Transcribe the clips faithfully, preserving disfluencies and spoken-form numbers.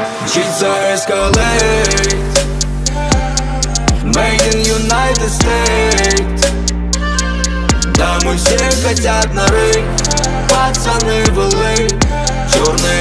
Мчится Escalade, Made in United States. Да, мы все хотят нарыть, пацаны в эл эй, черный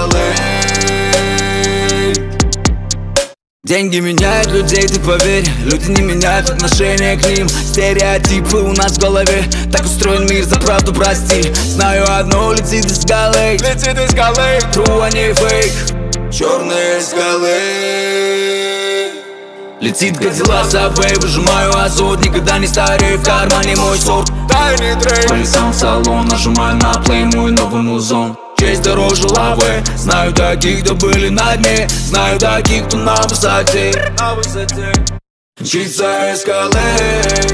Escalade. Деньги меняют людей, ты поверь. Люди не меняют отношение к ним. Стереотипы у нас в голове. Так устроен мир, за правду прости. Знаю одно, летит из Escalade. Летит из Escalade. True, а не фейк. Черный Escalade. Летит Годзилла за бэй, выжимаю азот. Никогда не старею, в кармане мой сорт. Тайный трейд. По лицам в салон, нажимаю на плей, мой новый музон. Честь дороже лавы. Знаю таких, кто были на дне. Знаю таких, кто на высоте. На высоте. Мчится Escalade,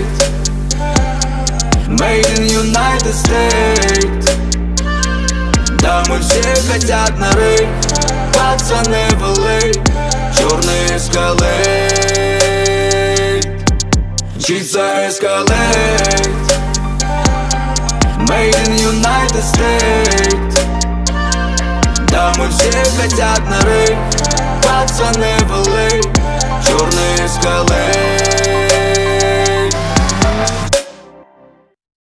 Made in United States. Да, мы все хотят нарыть, пацаны в эл эй, черный Escalade. Мчится Escalade, Made in United States. Да, мы все хотят нарыть, пацаны в эл эй, черный Escalade.